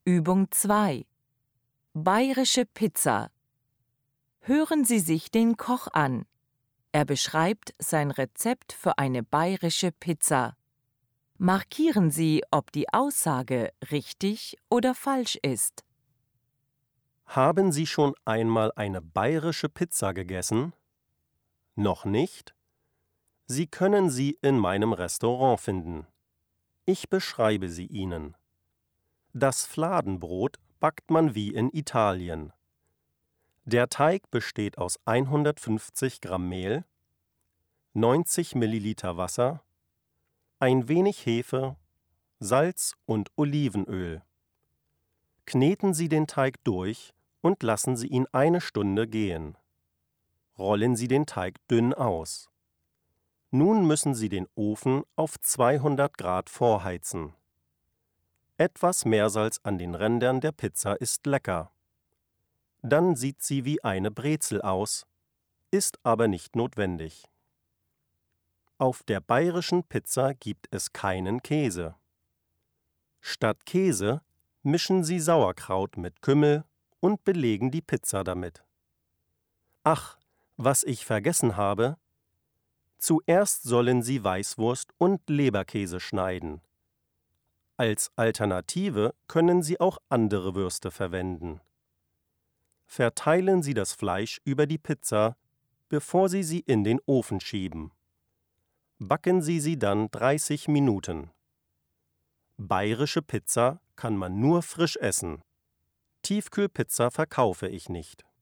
Übung 2. Bayerische Pizza. Hören Sie sich den Koch an. Er beschreibt sein Rezept für eine bayerische Pizza. Markieren Sie, ob die Aussage richtig oder falsch ist. Haben Sie schon einmal eine bayerische Pizza gegessen? Noch nicht? Sie können sie in meinem Restaurant finden. Ich beschreibe sie Ihnen. Das Fladenbrot backt man wie in Italien. Der Teig besteht aus 150 Gramm Mehl, 90 Milliliter Wasser, ein wenig Hefe, Salz und Olivenöl. Kneten Sie den Teig durch und lassen Sie ihn eine Stunde gehen. Rollen Sie den Teig dünn aus. Nun müssen Sie den Ofen auf 200 Grad vorheizen. Etwas Meersalz an den Rändern der Pizza ist lecker. Dann sieht sie wie eine Brezel aus, ist aber nicht notwendig. Auf der bayerischen Pizza gibt es keinen Käse. Statt Käse mischen Sie Sauerkraut mit Kümmel und belegen die Pizza damit. Ach, was ich vergessen habe: Zuerst sollen Sie Weißwurst und Leberkäse schneiden. Als Alternative können Sie auch andere Würste verwenden. Verteilen Sie das Fleisch über die Pizza, bevor Sie sie in den Ofen schieben. Backen Sie sie dann 30 Minuten. Bayerische Pizza kann man nur frisch essen. Tiefkühlpizza verkaufe ich nicht.